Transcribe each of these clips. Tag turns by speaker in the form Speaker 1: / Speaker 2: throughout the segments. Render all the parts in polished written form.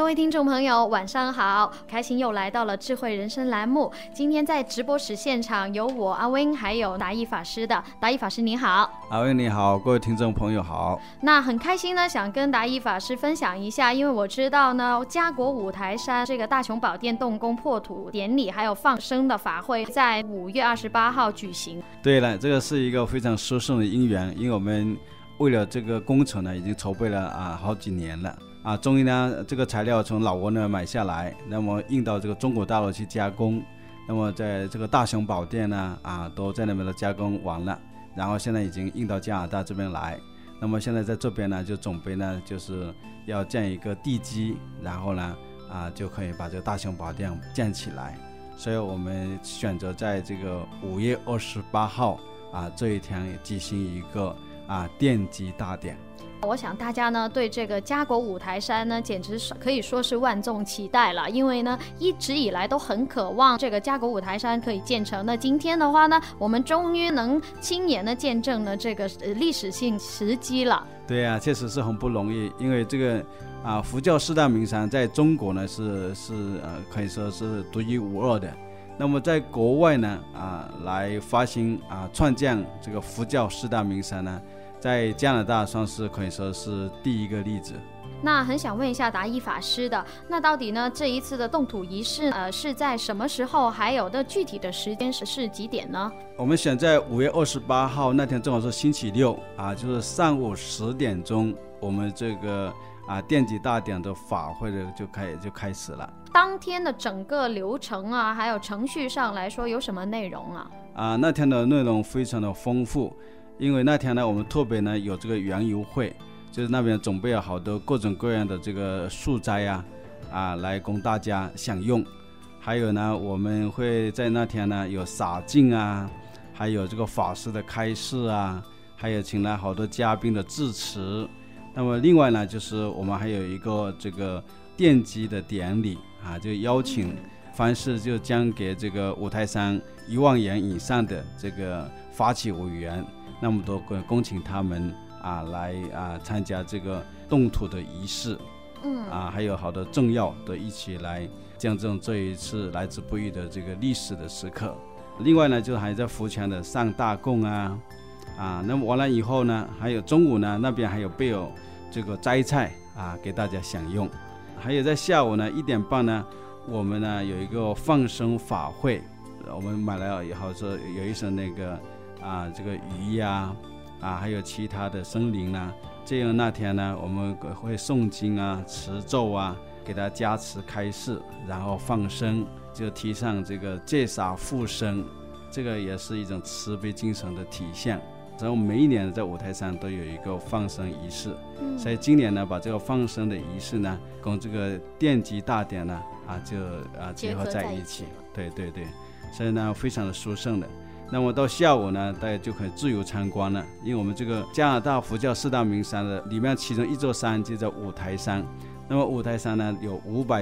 Speaker 1: 各位听众朋友晚上好，开心又来到了智慧人生栏目。今天在直播室现场有我阿温还有达义法师的。达义法师你好。
Speaker 2: 阿温你好，各位听众朋友好。
Speaker 1: 那很开心呢，想跟达义法师分享一下，因为我知道呢，嘉国五台山这个大雄宝殿动工破土典礼还有放生的法会在5月28号举行。
Speaker 2: 对了，这个是一个非常殊胜的因缘，因为我们为了这个工程呢已经筹备了好几年了终于呢这个材料从老挝呢买下来，那么运到这个中国大陆去加工，那么在这个大雄宝殿呢都在那边的加工完了，然后现在已经运到加拿大这边来，那么现在在这边呢就准备呢就是要建一个地基，然后呢就可以把这个大雄宝殿建起来，所以我们选择在这个5月28号这一天举行一个奠基大典。
Speaker 1: 我想大家呢对这个嘉国五台山呢简直可以说是万众期待了，因为呢一直以来都很渴望这个嘉国五台山可以建成。那今天的话呢，我们终于能亲眼的见证了这个历史性时机了。
Speaker 2: 对啊，确实是很不容易，因为这个佛教四大名山在中国呢是可以说是独一无二的。那么在国外呢来发行创建这个佛教四大名山呢，在加拿大算是可以说是第一个例子。
Speaker 1: 那很想问一下达义法师的，那到底呢这一次的动土仪式是在什么时候，还有的具体的时间是几点呢？
Speaker 2: 我们选在5月28号那天，正好是星期六就是上午10点钟，我们这个奠基大典的法会的就开始了。
Speaker 1: 当天的整个流程还有程序上来说有什么内容
Speaker 2: 那天的内容非常的丰富，因为那天呢我们特别呢有这个园游会，就是那边准备了好多各种各样的这个素斋来供大家享用。还有呢我们会在那天呢有洒净还有这个法师的开示还有请来好多嘉宾的致辞。那么另外呢就是我们还有一个这个奠基的典礼就邀请凡是就将给这个五台山1万元以上的这个发起委员，那么多恭请他们来参加这个动土的仪式。还有好多政要都一起来见证这一次来之不易的这个历史的时刻。另外呢就还在福泉的上大供那么完了以后呢，还有中午呢那边还有备有这个斋菜给大家享用。还有在下午呢1点半呢，我们呢有一个放生法会，我们买了以后说有一些那个这个鱼还有其他的生灵这样那天呢我们会诵经持咒给大家加持开示，然后放生，就提倡这个戒杀护生，这个也是一种慈悲精神的体现。然后每一年在五台山都有一个放生仪式，所以今年呢把这个放生的仪式呢跟这个奠基大典呢就结合在一起。对对对，所以呢非常的殊胜的。那么到下午呢大家就可以自由参观了，因为我们这个加拿大佛教四大名山的里面其中一座山就叫五台山。那么五台山呢有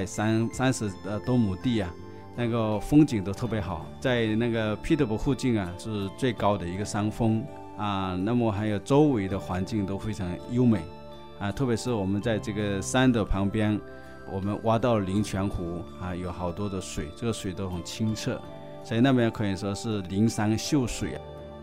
Speaker 2: 530多亩地那个风景都特别好，在那个彼得堡附近是最高的一个山峰那么还有周围的环境都非常优美特别是我们在这个山的旁边，我们挖到灵泉湖有好多的水，这个水都很清澈，所以那边可以说是灵山秀水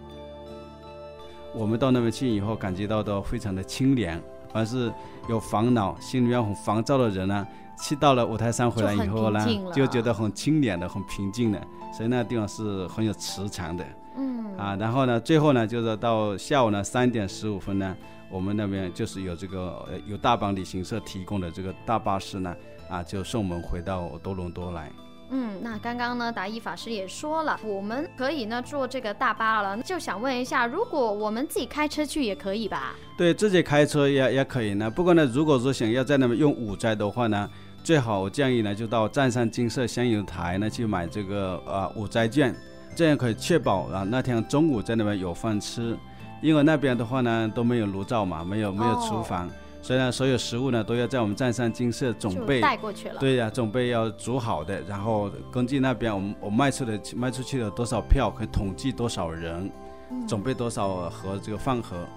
Speaker 2: 我们到那边去以后感觉到都非常的清凉，凡是有烦恼心里面很烦躁的人去到了五台山回来以后呢就觉得很清凉的很平静的，所以那个地方是很有磁场的。然后呢最后呢就是到下午呢3点15分呢，我们那边就是有这个有大邦旅行社提供的这个大巴士呢就送我们回到多伦多来。
Speaker 1: 那刚刚呢达义法师也说了，我们可以呢坐这个大巴了，就想问一下，如果我们自己开车去也可以吧？对，
Speaker 2: 自己开车也可以呢。不过呢如果说想要在那边用五斋的话呢，最好我建议呢就到湛山金色香油台呢去买这个五斋券，这样可以确保那天中午在那边有饭吃，因为那边的话呢都没有炉灶嘛，没有厨房，所以呢所有食物呢都要在我们湛山金色准备
Speaker 1: 带过去了。
Speaker 2: 对准备要煮好的，然后根据那边我卖出去的多少票，可以统计多少人，准备多少盒这个饭盒，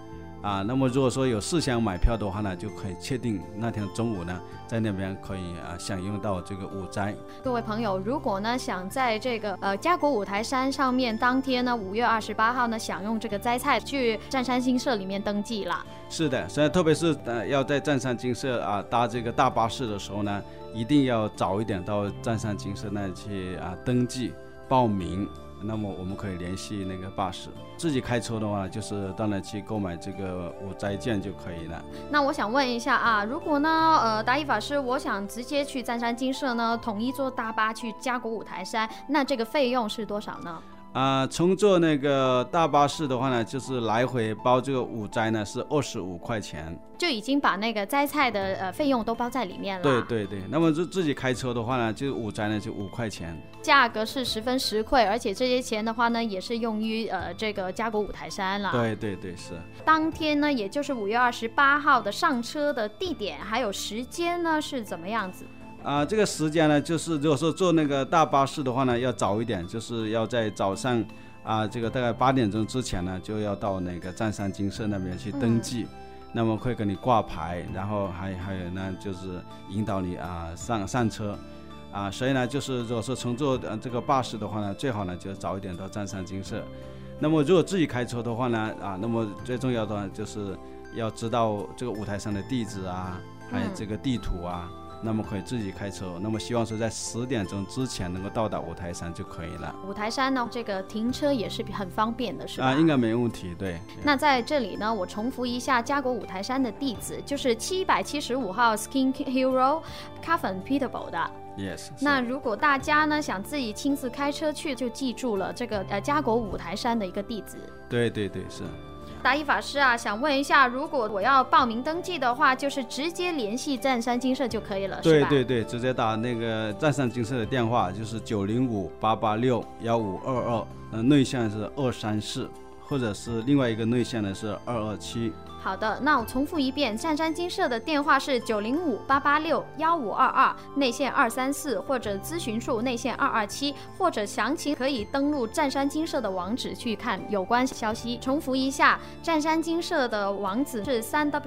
Speaker 2: 那么如果说有事先买票的话呢，就可以确定那天中午呢，在那边可以享用到这个午斋。
Speaker 1: 各位朋友，如果呢想在这个嘉国五台山上面当天呢5月28号呢享用这个斋菜，去湛山精舍里面登记啦。
Speaker 2: 是的，所以特别是要在湛山精舍搭这个大巴士的时候呢，一定要早一点到湛山精舍那里去登记报名。那么我们可以联系那个巴士，自己开车的话就是到那去购买这个午斋券就可以了。
Speaker 1: 那我想问一下如果呢达一法师，我想直接去湛山精舍呢，统一坐大巴去嘉国五台山，那这个费用是多少呢？
Speaker 2: 乘坐那个大巴士的话呢，就是来回包这个午斋呢是25块钱，
Speaker 1: 就已经把那个斋菜的费用都包在里面了。
Speaker 2: 对对对，那么自己开车的话呢，就午斋呢就5块钱，
Speaker 1: 价格是十分实惠，而且这些钱的话呢，也是用于这个嘉国五台山了。
Speaker 2: 对对对，是。
Speaker 1: 当天呢，也就是5月28号的上车的地点还有时间呢是怎么样子？
Speaker 2: 这个时间呢，就是如果说坐那个大巴士的话呢，要早一点，就是要在早上这个大概8点钟之前呢，就要到那个湛山精舍那边去登记，那么会给你挂牌，然后还有呢，就是引导你上车所以呢，就是如果说乘坐这个巴士的话呢，最好呢就早一点到湛山精舍。那么如果自己开车的话呢，那么最重要的呢就是要知道这个五台山的地址还有这个地图那么可以自己开车，那么希望说在10点钟之前能够到达五台山就可以了。
Speaker 1: 五台山呢，这个停车也是很方便的，是吧？
Speaker 2: 应该没问题，对。
Speaker 1: 那在这里呢，我重复一下嘉国五台山的地址，就是775号 Skin Hill Road， 咖粉 Peterborough 的。
Speaker 2: Yes。
Speaker 1: 那如果大家呢想自己亲自开车去，就记住了这个嘉国五台山的一个地址。
Speaker 2: 对对对，是。
Speaker 1: 达一法师想问一下，如果我要报名登记的话，就是直接联系湛山精舍就可以了，是吧？
Speaker 2: 对对对，直接打那个湛山精舍的电话，就是905-886-1522，内线是234，或者是另外一个内线呢是227。
Speaker 1: 好的，那我重复一遍，湛山精舍的电话是905-886-1522，内线234，或者咨询处内线227，或者详情可以登录湛山精舍的网址去看有关消息。重复一下，湛山精舍的网址是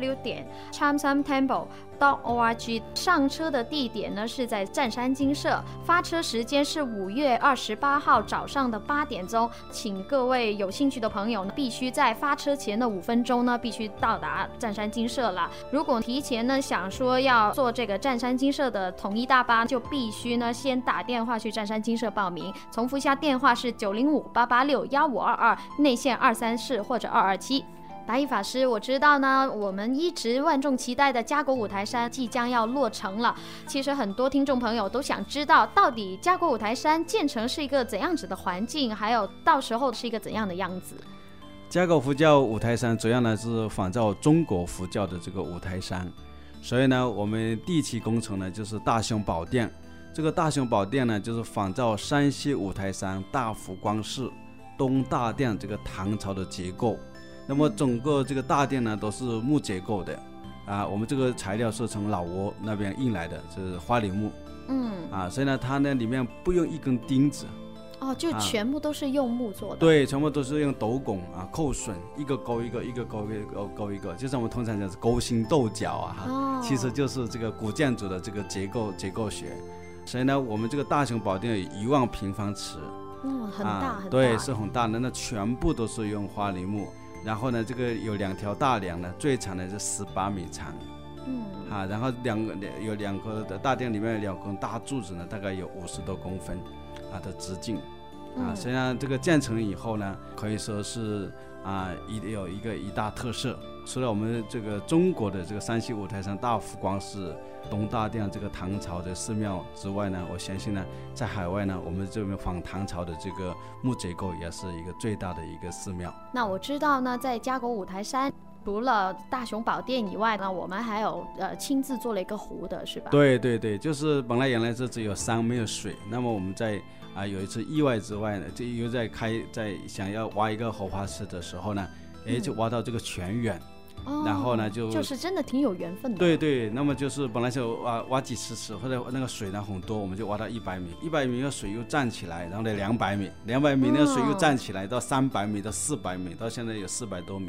Speaker 1: 3w.chamsamtemple.org， 上车的地点呢是在湛山精舍，发车时间是5月28号早上的8点钟，请各位有兴趣的朋友呢，必须在发车前的5分钟呢，必须到达湛山精舍了。如果提前呢想说要坐这个湛山精舍的统一大巴，就必须呢先打电话去湛山精舍报名。重复一下电话是905-886-1522，内线234或者227。达一法师，我知道呢，我们一直万众期待的嘉国五台山即将要落成了。其实很多听众朋友都想知道，到底嘉国五台山建成是一个怎样子的环境，还有到时候是一个怎样的样子。
Speaker 2: 嘉国佛教五台山主要呢是仿照中国佛教的这个五台山，所以呢，我们第一期工程呢就是大雄宝殿。这个大雄宝殿呢，就是仿照山西五台山大佛光寺东大殿这个唐朝的结构。那么整个这个大殿呢都是木结构的我们这个材料是从老挝那边运来的，就是花梨木所以呢它呢里面不用一根钉子
Speaker 1: 就全部都是用木做的。
Speaker 2: 对，全部都是用斗拱扣榫，一个勾一个，一个勾一个，勾一个，就是我们通常讲是勾心斗角其实就是这个古建筑的这个结构学。所以呢我们这个大雄宝殿有1万平方尺
Speaker 1: 很大很大。
Speaker 2: 对，是很大的，那全部都是用花梨木。然后呢，这个有2条大梁呢，最长的是18米长，然后有两个的大殿里面有2根大柱子呢，大概有50多公分的直径实际上这个建成以后呢，可以说是有一大特色。除了我们这个中国的这个山西五台山大佛光寺东大殿这个唐朝的寺庙之外呢，我相信呢，在海外呢，我们这边仿唐朝的这个木结构也是一个最大的一个寺庙。
Speaker 1: 那我知道呢，在嘉国五台山除了大雄宝殿以外呢，我们还有亲自做了一个湖的，是吧？对
Speaker 2: 对对，就是本来原来是只有山没有水，那么我们在有一次意外之外呢，就又在想要挖一个荷花池的时候呢，就挖到这个泉源。然后呢
Speaker 1: 就是真的挺有缘分的。
Speaker 2: 对对，那么就是本来就挖几十尺，或者那个水呢很多，我们就挖到100米，100米的水又站起来，然后呢200米，200米那个水又站起来到300米到400米，到现在有400多米，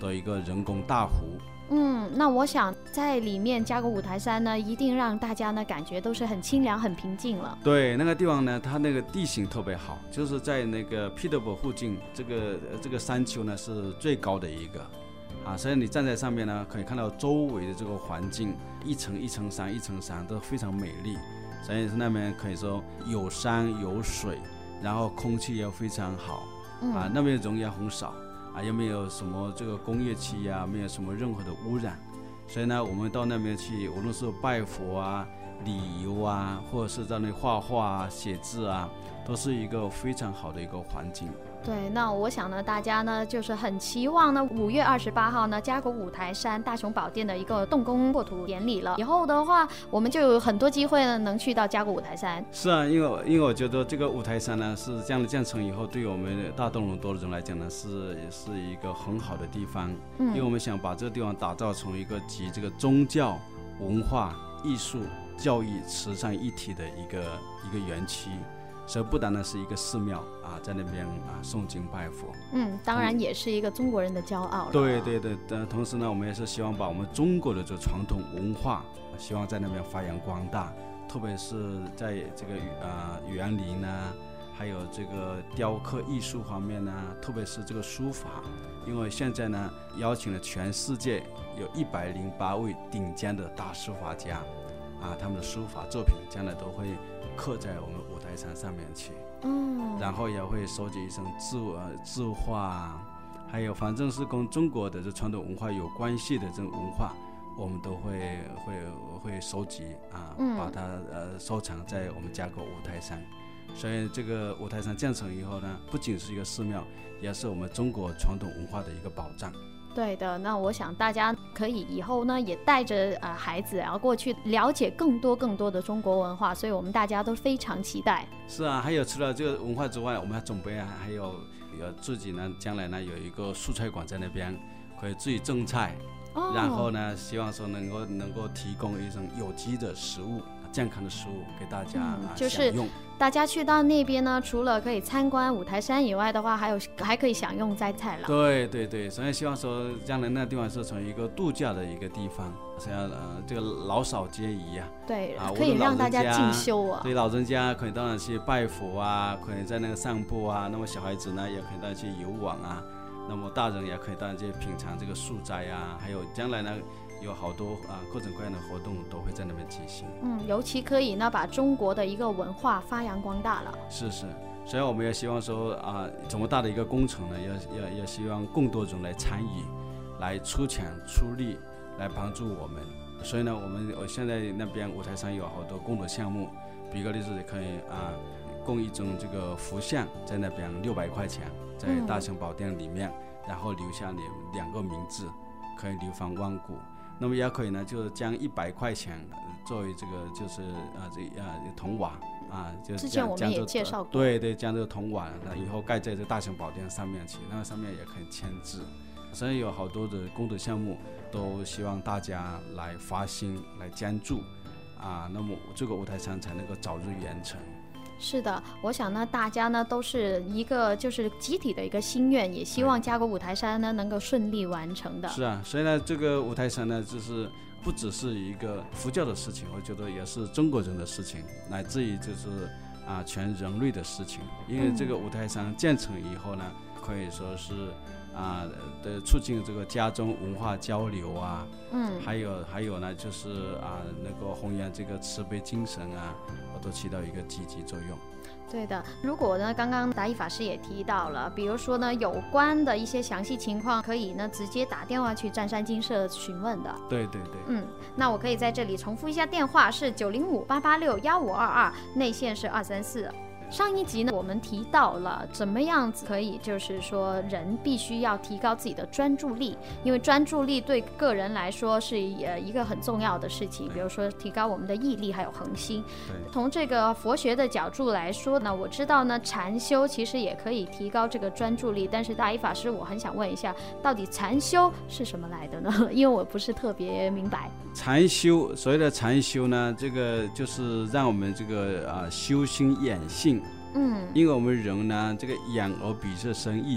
Speaker 2: 的一个人工大湖。
Speaker 1: 那我想在里面加个五台山呢，一定让大家呢感觉都是很清凉、很平静了。
Speaker 2: 对，那个地方呢，它那个地形特别好，就是在那个彼得堡附近，这个山丘呢是最高的一个所以你站在上面呢，可以看到周围的这个环境，一层一层山，一层山都非常美丽。所以那边可以说有山有水，然后空气也非常好那边人也很少也没有什么这个工业气没有什么任何的污染。所以呢，我们到那边去，无论是拜佛旅游或者是在那里画画写字都是一个非常好的一个环境。
Speaker 1: 对，那我想呢，大家呢就是很期望呢，5月28号呢，加国五台山大雄宝殿的一个动工破土典礼了。以后的话，我们就有很多机会呢，能去到加国五台山。
Speaker 2: 是因为我觉得这个五台山呢，是这样的建成以后，对我们大东龙多的人来讲呢，是一个很好的地方。因为我们想把这个地方打造成一个集这个宗教、文化、艺术、教育、慈善一体的一个园区。所以不单单是一个寺庙在那边诵经拜佛，
Speaker 1: 当然也是一个中国人的骄傲了。
Speaker 2: 对，同时呢，我们也是希望把我们中国的这传统文化，希望在那边发扬光大，特别是在这个园林还有这个雕刻艺术方面特别是这个书法，因为现在呢，邀请了全世界有108位顶尖的大书法家他们的书法作品将来都会刻在我们五台山上面去，然后也会收集一些字画还有反正是跟中国的这传统文化有关系的这种文化，我们都会收集把它收藏在我们加国五台山。所以这个五台山建成以后呢，不仅是一个寺庙，也是我们中国传统文化的一个保障。
Speaker 1: 对的，那我想大家可以以后呢也带着孩子然后过去了解更多的中国文化，所以我们大家都非常期待。
Speaker 2: 是还有除了这个文化之外，我们准备还有自己呢将来呢有一个蔬菜馆在那边，可以自己种菜然后呢希望说能够提供一种有机的食物、健康的食物给大家享用。
Speaker 1: 大家去到那边呢，除了可以参观五台山以外的话，还可以享用摘菜了。
Speaker 2: 对，所以希望说将来那地方是成为一个度假的一个地方，像这个老少皆宜
Speaker 1: 对可以让大家进修
Speaker 2: 对，老人家可以当然去拜佛可以在那个散步那么小孩子呢也可以当然去游玩那么大人也可以当然去品尝这个素斋还有将来呢有好多各种各样的活动都会在那边举行。
Speaker 1: 尤其可以呢把中国的一个文化发扬光大了。
Speaker 2: 是，所以我们也希望说这么大的一个工程呢，也希望更多人来参与，来出钱出力来帮助我们。所以呢，我现在那边五台山有好多功德项目，比个例子可以供一种这个佛像在那边600块钱，在大雄宝殿里面，然后留下你2个名字，可以流芳万古。那么也可以呢，就是将100块钱作为这个就是铜瓦就是
Speaker 1: 之前我们也介绍过。
Speaker 2: 对，将这个铜瓦以后盖在这大雄宝殿上面去，那上面也可以签字。所以有好多的功德项目，都希望大家来发心来捐助那么这个五台山才能够早日圆成。
Speaker 1: 是的，我想呢，大家呢都是一个就是集体的一个心愿，也希望加国五台山呢能够顺利完成的。
Speaker 2: 是所以呢，这个五台山呢，就是不只是一个佛教的事情，我觉得也是中国人的事情，乃至于就是全人类的事情。因为这个五台山建成以后呢，可以说是促进这个家中文化交流还有呢，就是能够弘扬这个慈悲精神都起到一个积极作用。
Speaker 1: 对的，如果呢，刚刚达义法师也提到了，比如说呢，有关的一些详细情况，可以呢直接打电话去湛山精舍询问的。
Speaker 2: 对。
Speaker 1: 那我可以在这里重复一下电话是905-886-1522，内线是234。上一集呢，我们提到了怎么样子可以，就是说人必须要提高自己的专注力，因为专注力对个人来说是一个很重要的事情。比如说提高我们的毅力还有恒心。从这个佛学的角度来说呢，我知道呢禅修其实也可以提高这个专注力，但是大一法师，我很想问一下，到底禅修是什么来的呢？因为我不是特别明白。
Speaker 2: 禅修，所谓的禅修呢，这个就是让我们这个修心养性。因为我们人呢，这个眼耳鼻舌身意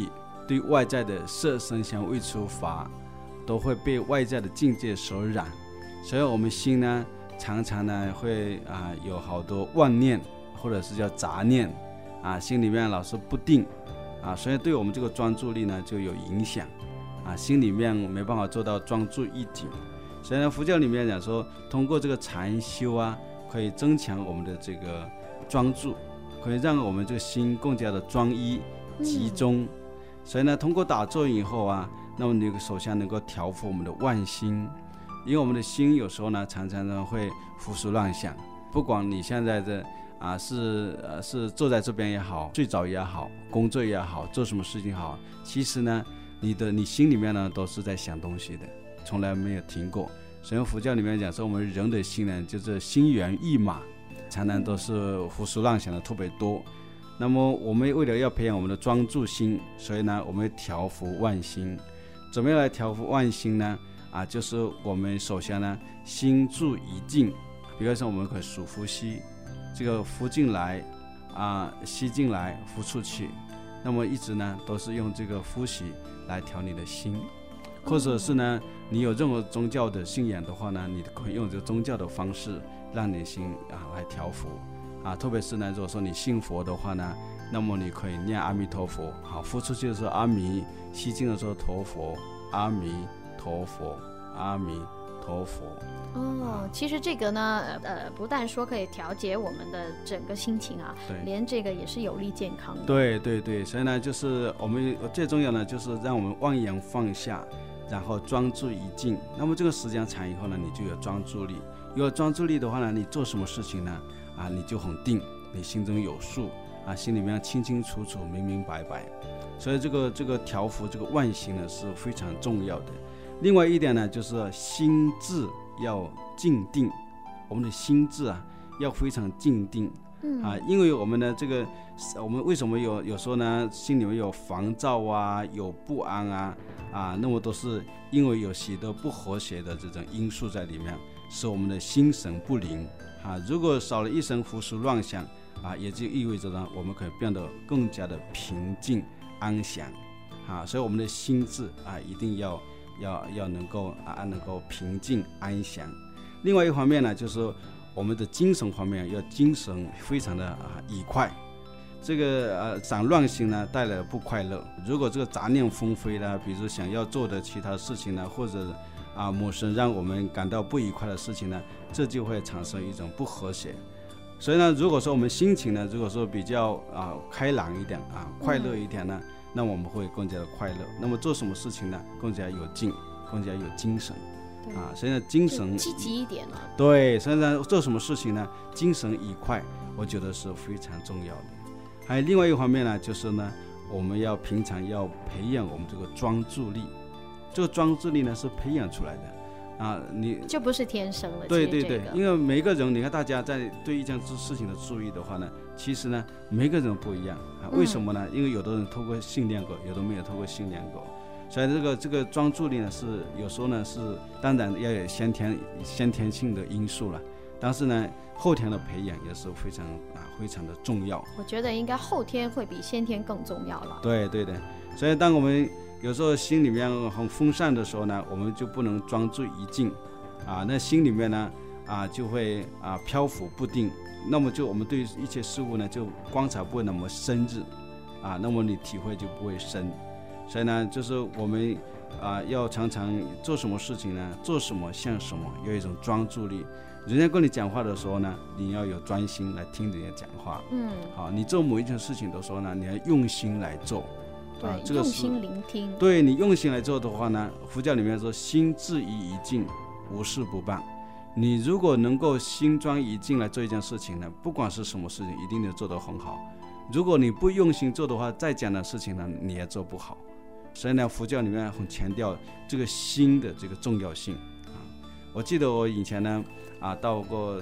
Speaker 2: 对外在的色声香味触法都会被外在的境界所染，所以我们心呢常常呢会有好多妄念，或者是叫杂念心里面老是不定所以对我们这个专注力呢就有影响心里面没办法做到专注一境。所以呢，佛教里面讲说，通过这个禅修可以增强我们的这个专注，可以让我们这个心更加的专一集中。所以呢，通过打坐以后那么你首先能够调伏我们的妄心，因为我们的心有时候呢常常呢会胡思乱想，不管你现在的是坐在这边也好，睡着也好，工作也好，做什么事情也好，其实呢你心里面呢都是在想东西的，从来没有停过。所以佛教里面讲说，我们人的心呢就是心猿意马，常常都是胡思乱想的特别多。那么我们为了要培养我们的专注心，所以呢我们调伏妄心。怎么样来调伏妄心呢？就是我们首先呢心住一静，比如说我们可以数呼吸，这个呼进来吸进来，呼出去，那么一直呢都是用这个呼吸来调你的心。或者是呢你有任何宗教的信仰的话呢，你可以用这个宗教的方式让你的心来调伏特别是呢如果说你信佛的话呢，那么你可以念阿弥陀佛，呼出去的时候阿弥，吸进的时候陀佛，阿弥陀佛，阿弥陀佛。
Speaker 1: 其实这个呢不但说可以调节我们的整个心情连这个也是有利健康的。对对对，
Speaker 2: 所以呢就是我们最重要的就是让我们妄言放下，然后专注一静。那么这个时间长以后呢，你就有专注力。有专注力的话呢，你做什么事情呢你就很定，你心中有数心里面清清楚楚明明白白。所以这个调伏这个妄心呢是非常重要的。另外一点呢就是心智要静定，我们的心智要非常静定因为我们的这个我们为什么有时候呢心里面有烦躁有不安那么都是因为有许多不和谐的这种因素在里面，使我们的心神不宁如果少了一声胡思乱想也就意味着呢我们可以变得更加的平静安详所以我们的心智一定要能够平静安详。另外一方面呢，就是我们的精神方面要精神非常的愉快。这个散乱心呢带来不快乐，如果这个杂念纷飞呢，比如想要做的其他事情呢，或者某些让我们感到不愉快的事情呢，这就会产生一种不和谐。所以呢，如果说我们心情呢，如果说比较开朗一点快乐一点呢，那我们会更加的快乐。那么做什么事情呢，更加有劲，更加有精神所以呢精神
Speaker 1: 积极一点了。
Speaker 2: 对，所以呢做什么事情呢，精神愉快，我觉得是非常重要的。还有另外一方面呢，就是呢我们要平常要培养我们这个专注力。这个专注力呢是培养出来的你
Speaker 1: 就不是天生了。
Speaker 2: 对对对，因为每个人，你看大家在对一件事情的注意的话呢，其实呢每个人不一样为什么呢？因为有的人透过训练过，有的没有透过训练过。所以这个专注力呢是有时候呢是当然要有先天性的因素了，但是呢后天的培养也是非常的重要。
Speaker 1: 我觉得应该后天会比先天更重要了。
Speaker 2: 对对对，所以当我们有时候心里面很分散的时候呢，我们就不能专注一静那心里面呢就会漂浮不定，那么就我们对一切事物呢就观察不会那么深入那么你体会就不会深。所以呢就是我们要常常做什么事情呢，做什么像什么，有一种专注力。人家跟你讲话的时候呢，你要有专心来听人家讲话你做某一件事情的时候呢，你要用心来做。
Speaker 1: 对
Speaker 2: 这个
Speaker 1: 用心聆听。
Speaker 2: 对，你用心来做的话呢，佛教里面说心至于一静，无事不办。你如果能够心专一静来做一件事情呢，不管是什么事情一定能做得很好。如果你不用心做的话，再讲的事情呢你也做不好。所以呢佛教里面很强调这个心的这个重要性我记得我以前呢到过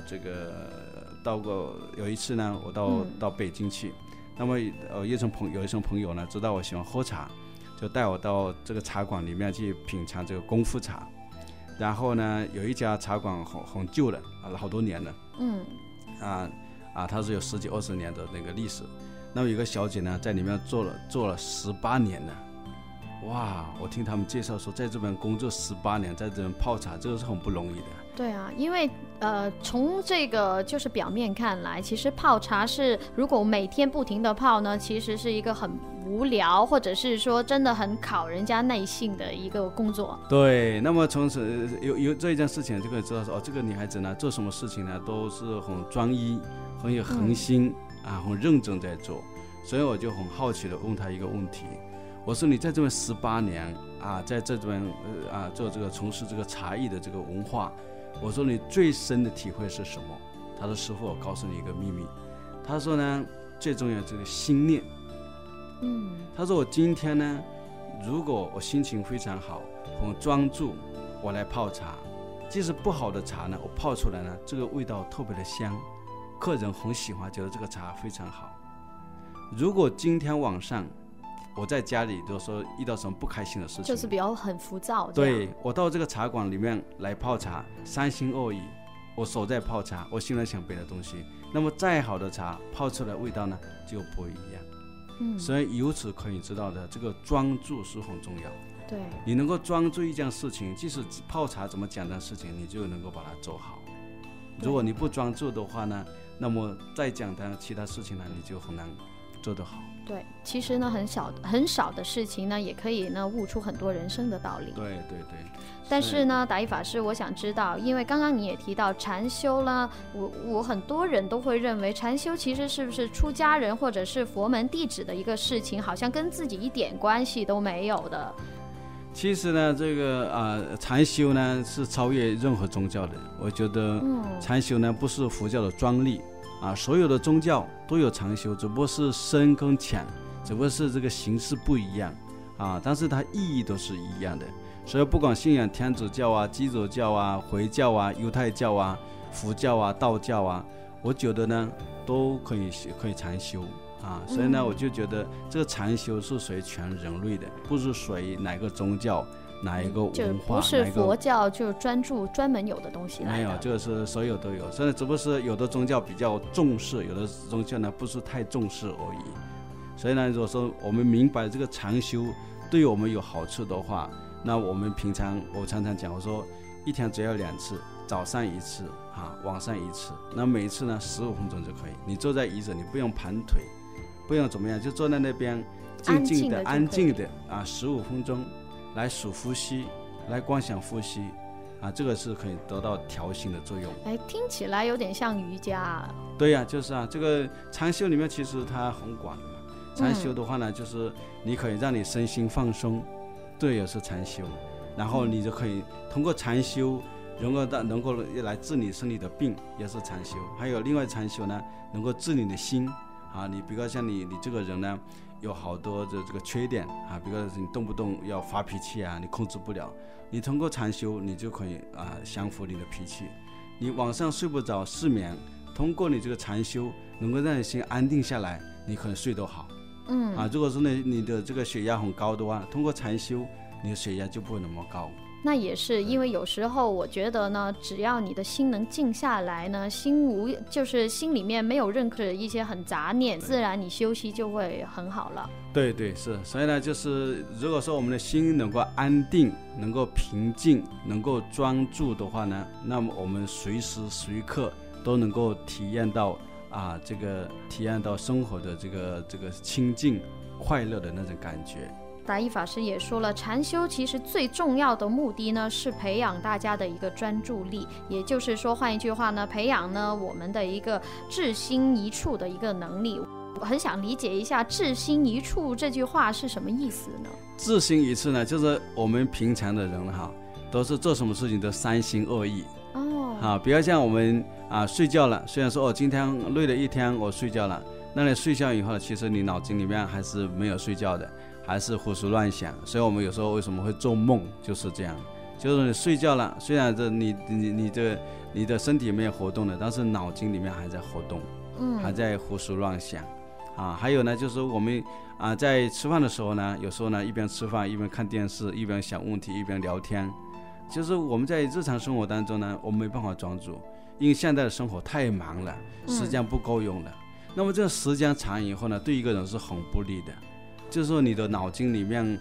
Speaker 2: 有一次呢我到北京去，那么有一些朋友呢知道我喜欢喝茶，就带我到这个茶馆里面去品尝这个功夫茶。然后呢有一家茶馆很旧了好多年了它是有10几20年的那个历史。那么有个小姐呢在里面做了18年了哇，我听他们介绍说，在这边工作18年，在这边泡茶，这个是很不容易的。
Speaker 1: 对啊，因为从这个就是表面看来，其实泡茶是如果每天不停的泡呢，其实是一个很无聊，或者是说真的很考人家耐性的一个工作。
Speaker 2: 对，那么从此有这一件事情就可以知道说，这个女孩子呢做什么事情呢都是很专一，很有恒心、很认真在做。所以我就很好奇的问她一个问题，我说你在这边18年在这边做这个从事这个茶艺的这个文化，我说你最深的体会是什么？他说师傅，我告诉你一个秘密。他说呢，最重要这个心念。他说我今天呢，如果我心情非常好，很专注，我来泡茶，即使不好的茶呢，我泡出来呢，这个味道特别的香，客人很喜欢，觉得这个茶非常好。如果今天晚上我在家里就说遇到什么不开心的事情，
Speaker 1: 就是比较很浮躁，
Speaker 2: 对，我到这个茶馆里面来泡茶，三心二意，我手在泡茶，我心里想别的东西，那么再好的茶泡出来的味道呢就不一样。所以由此可以知道的，这个专注是很重要。
Speaker 1: 对，
Speaker 2: 你能够专注一件事情，即使泡茶怎么简单的事情，你就能够把它做好。如果你不专注的话呢，那么再简单其他事情呢，你就很难做得好。
Speaker 1: 对，其实呢，很少的事情呢，也可以呢悟出很多人生的道理。
Speaker 2: 对对对。
Speaker 1: 但是呢，达一法师，我想知道，因为刚刚你也提到禅修呢，我很多人都会认为禅修其实是不是出家人或者是佛门弟子的一个事情，好像跟自己一点关系都没有的。
Speaker 2: 其实呢，这个禅修呢是超越任何宗教的。我觉得禅修呢不是佛教的专利。所有的宗教都有禅修，只不过是深跟浅，只不过是这个形式不一样但是它意义都是一样的。所以不管信仰天主教基督教回教犹太教佛教道教我觉得呢都可以禅修所以呢我就觉得这个禅修是属于全人类的，不是属于哪个宗教哪一个文化，
Speaker 1: 就不是佛教就专门有的东西来的。
Speaker 2: 没有，这个是所有都有，所以只不过是有的宗教比较重视，有的宗教呢不是太重视而已。所以呢，如果说我们明白这个禅修对我们有好处的话，那我们我常常讲，我说一天只要2次，早上1次晚上1次，那每一次呢15分钟就可以。你坐在椅子，你不用盘腿，不用怎么样，就坐在那边静静的安静的15分钟。来数呼吸，来观想呼吸这个是可以得到调心的作用。
Speaker 1: 听起来有点像瑜伽
Speaker 2: 对呀，就是这个禅修里面其实它很广的嘛。禅修的话呢，就是你可以让你身心放松，这也是禅修。然后你就可以通过禅修能够来治你身体的病，也是禅修。还有另外禅修呢，能够治你的心你比如像你这个人呢有好多的这个缺点比如你动不动要发脾气你控制不了，你通过禅修你就可以降服你的脾气。你晚上睡不着失眠，通过你这个禅修能够让你心安定下来，你可能睡得好。如果说你的这个血压很高的话，通过禅修你的血压就不会那么高。
Speaker 1: 那也是因为有时候我觉得呢，只要你的心能静下来呢，就是心里面没有任何一些很杂念，自然你休息就会很好了。
Speaker 2: 对对是，所以呢，就是如果说我们的心能够安定，能够平静，能够专注的话呢，那么我们随时随刻都能够体验到生活的这个清净快乐的那种感觉。
Speaker 1: 达一法师也说了，禅修其实最重要的目的呢，是培养大家的一个专注力，也就是说，换一句话呢，培养呢我们的一个志心一处的一个能力。我很想理解一下志心一处这句话是什么意思呢？
Speaker 2: 志心一处呢，就是我们平常的人都是做什么事情都三心二意比如像我们睡觉了，虽然说今天累了一天我睡觉了，那你睡觉以后其实你脑筋里面还是没有睡觉的，还是胡思乱想。所以我们有时候为什么会做梦，就是这样，就是你睡觉了，虽然你的身体没有活动了，但是脑筋里面还在活动，还在胡思乱想还有呢，就是我们在吃饭的时候呢，有时候呢一边吃饭一边看电视，一边想问题一边聊天，就是我们在日常生活当中呢，我们没办法专注，因为现在的生活太忙了，时间不够用了。那么这个时间长以后呢，对一个人是很不利的，就是说你的脑筋里面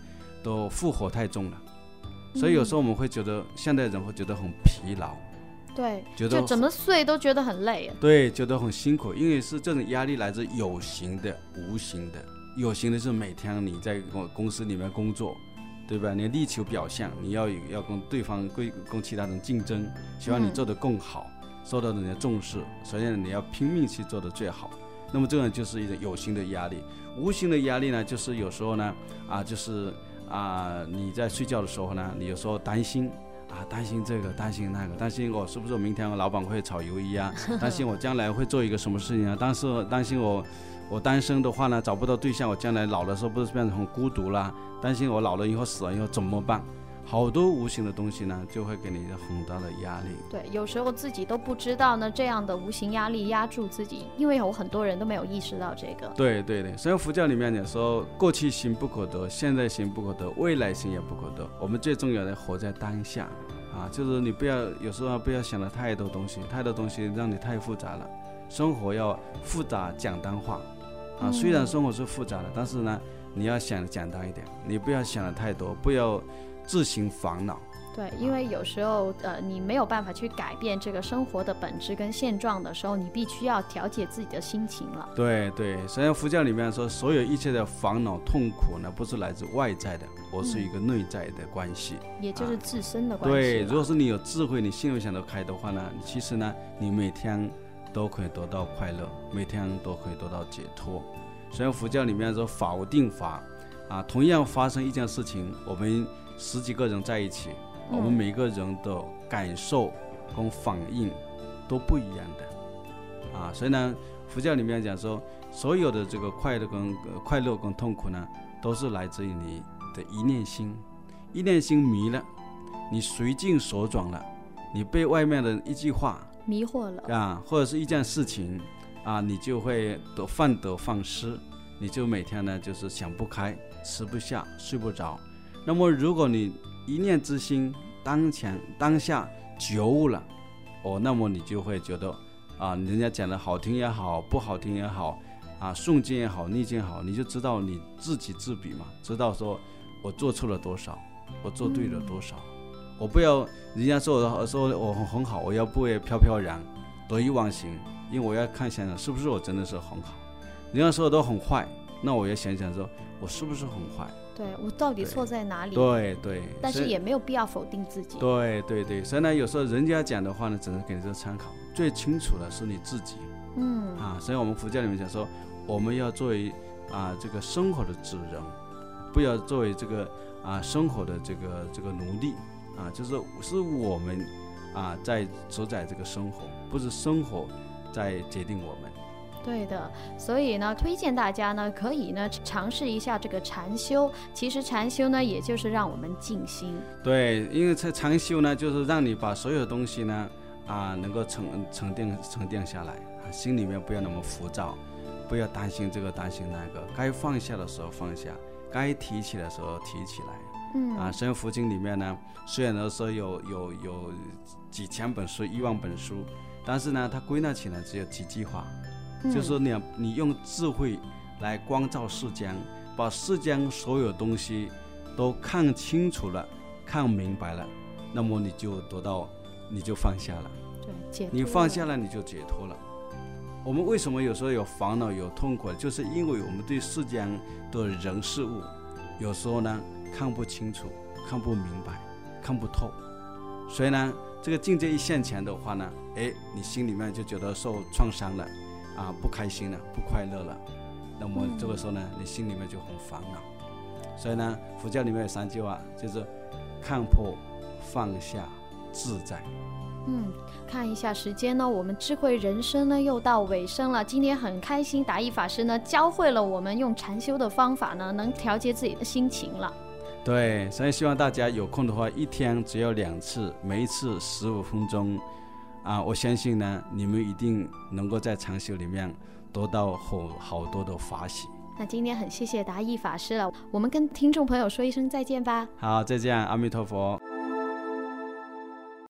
Speaker 2: 都负荷太重了，所以有时候我们会觉得现代人会觉得很疲劳，
Speaker 1: 对，
Speaker 2: 觉得
Speaker 1: 就怎么睡都觉得很累。
Speaker 2: 对，觉得很辛苦，因为是这种压力来自有形的、无形的。有形的是每天你在公司里面工作，对吧？你力求表象，你要跟对方、跟其他人竞争，希望你做得更好，受到人家重视，所以你要拼命去做得最好。那么这个就是一种有形的压力。无形的压力呢，就是有时候呢，就是你在睡觉的时候呢，你有时候担心。担心这个，担心那个，担心我是不是明天老板会炒鱿鱼啊？担心我将来会做一个什么事情啊？担心我单身的话呢，找不到对象，我将来老的时候不是变成很孤独啦？担心我老了以后死了以后怎么办？好多无形的东西呢，就会给你很大的压力。
Speaker 1: 对，有时候自己都不知道呢，这样的无形压力压住自己，因为有很多人都没有意识到这个。
Speaker 2: 对对对，所以佛教里面讲说，过去行不可得，现在行不可得，未来行也不可得。我们最重要的活在当下就是你有时候不要想了太多东西，太多东西让你太复杂了。生活要复杂简单化虽然生活是复杂的，但是呢，你要想简单一点，你不要想的太多，不要自行烦恼。
Speaker 1: 对，因为有时候你没有办法去改变这个生活的本质跟现状的时候，你必须要调节自己的心情了。对
Speaker 2: 对，所以佛教里面说，所有一切的烦恼痛苦呢，不是来自外在的，而是一个内在的关系，
Speaker 1: 也就是自身的关系。
Speaker 2: 对，如果是你有智慧，你心里想得开的话呢，其实呢，你每天都可以得到快乐，每天都可以得到解脱。所以佛教里面说法无定法同样发生一件事情，我们10几个人在一起，我们每个人的感受跟反应都不一样的所以呢，佛教里面讲说，所有的这个快乐跟痛苦呢，都是来自于你的一念心。一念心迷了，你随境所转了，你被外面的一句话
Speaker 1: 迷惑了
Speaker 2: 或者是一件事情你就会患得患失，你就每天呢就是想不开，吃不下，睡不着。那么如果你一念之心当下觉悟了那么你就会觉得人家讲的好听也好，不好听也好顺境也好，逆境也好，你就知道你自己自比嘛，知道说我做错了多少，我做对了多少。我不要人家说我很好，我要不会飘飘然得意忘形，因为我要想想是不是我真的是很好。人家说我都很坏，那我要想想说我是不是很坏，
Speaker 1: 对，我到底错在哪里？
Speaker 2: 对对，
Speaker 1: 但是也没有必要否定自己。
Speaker 2: 对对对，所以呢，有时候人家讲的话呢，只能给你做参考，最清楚的是你自己。所以我们佛教里面讲说，我们要作为这个生活的主人，不要作为这个生活的这个奴隶就是我们在主宰这个生活，不是生活在决定我们。
Speaker 1: 对的，所以呢，推荐大家呢可以呢尝试一下这个禅修。其实禅修呢，也就是让我们静心。对，
Speaker 2: 因为禅修呢，就是让你把所有东西呢能够沉淀下来心里面不要那么浮躁，不要担心这个担心那个，该放下的时候放下，该提起的时候提起来。所以佛经里面呢，虽然说有几千本书、1万本书，但是呢，它归纳起来只有几句话。就是说你用智慧来光照世间，把世间所有东西都看清楚了，看明白了，那么你就放下了。
Speaker 1: 对，
Speaker 2: 你放下了，你就解脱了。我们为什么有时候有烦恼有痛苦，就是因为我们对世间的人事物有时候呢看不清楚，看不明白，看不透。所以呢，这个境界一现前的话呢，你心里面就觉得受创伤了不开心了，不快乐了，那么这个时候呢，你心里面就很烦恼。所以呢，佛教里面有3句话，就是看破、放下、自在。
Speaker 1: 看一下时间呢，我们智慧人生呢又到尾声了。今天很开心，达义法师呢教会了我们用禅修的方法呢，能调节自己的心情了。
Speaker 2: 对，所以希望大家有空的话，一天只要2次，每一次15分钟。我相信呢，你们一定能够在禅修里面得到好多的法喜。
Speaker 1: 那今天很谢谢达义法师了，我们跟听众朋友说一声再见吧。
Speaker 2: 好，再见，阿弥陀佛。